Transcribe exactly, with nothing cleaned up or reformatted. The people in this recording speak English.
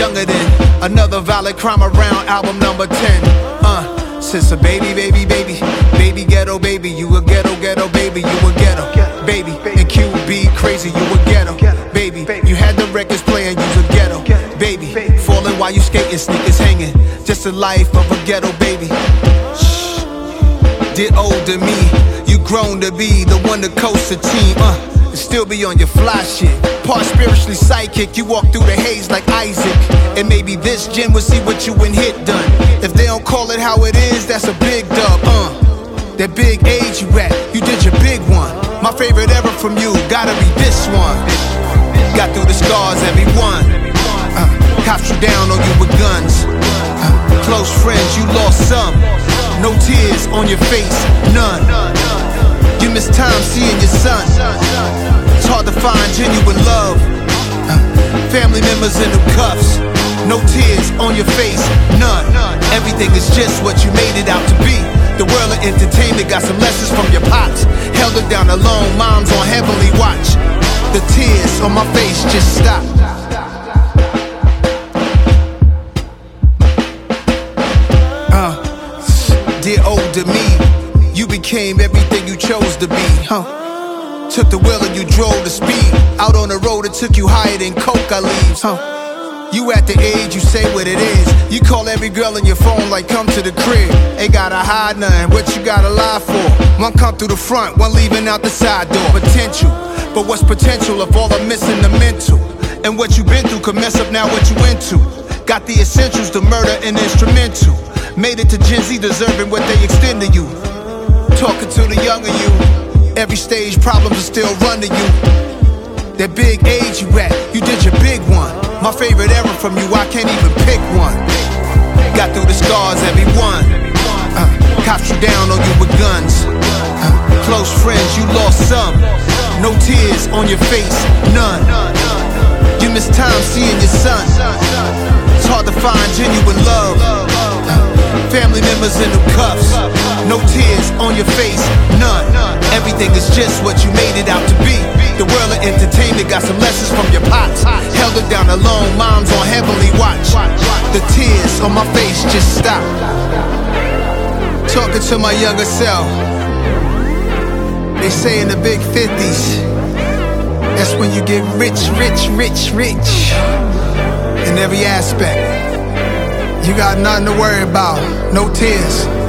younger than another violent crime around album number ten. Uh, since a baby, baby, baby, baby ghetto baby, you a ghetto, ghetto baby, you a ghetto baby. And Q B crazy, you a ghetto baby. You had the records playing, you a ghetto baby. Falling while you skating, sneakers hanging, just the life of a ghetto baby. Shh. Did old to me, you grown to be the one to coast the team. Uh, and still be on your fly shit. Part spiritually psychic, you walk through the haze like Isaac. And maybe this gym will see what you and hit done. If they don't call it how it is, that's a big dub. Uh, that big age you at, you did your big one. My favorite ever from you, gotta be this one. Got through the scars, everyone. Uh, cops you down on you with guns. Uh, close friends, you lost some. No tears on your face, none. You miss time seeing your son. It's hard to find genuine love. Uh, family members in the cuffs. No tears on your face, none. Everything is just what you made it out to be. The world of entertainment got some lessons from your pops. Held her down alone, mom's on heavenly watch. The tears on my face just stop. Uh, dear older me, you became everything you chose to be, huh? Took the wheel and you drove the speed. Out on the road it took you higher than coca leaves, huh? You at the age you say what it is. You call every girl on your phone like come to the crib. Ain't gotta hide nothing, what you gotta lie for? One come through the front, one leaving out the side door. Potential, but what's potential if all I'm missing the mental? And what you been through could mess up now what you into. Got the essentials, the murder and instrumental. Made it to Gen Z deserving what they extend to you. Talking to the younger you, every stage problems will still run to you. That big age you at, you did your big one. My favorite era from you, I can't even pick one. Got through the scars, everyone. Uh, cops you down on you with guns. Uh, close friends, you lost some. No tears on your face, none. You miss time seeing your son. It's hard to find genuine love. Uh, family members in the cuffs. No tears on your face, none. Everything is just what you made it out to be. The world of entertainment got some lessons from your pops. Held her down alone, mom's on heavenly watch. The tears on my face just stop. Talking to my younger self. They say in the big fifties, that's when you get rich, rich, rich, rich. In every aspect. You got nothing to worry about, no tears.